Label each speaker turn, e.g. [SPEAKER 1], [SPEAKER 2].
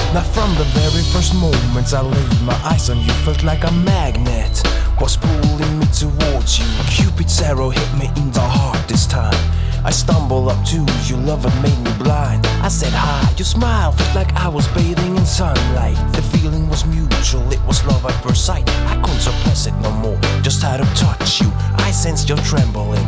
[SPEAKER 1] Now from the very first moments I laid my eyes on you, felt like a magnet was pulling me towards you. Cupid's arrow hit me in the heart this time. I stumbled up to you, love had made me blind. I said hi, you smiled, felt like I was bathing in sunlight. The feeling was mutual, it was love at first sight. I couldn't suppress it no more, just had to touch you. I sensed your trembling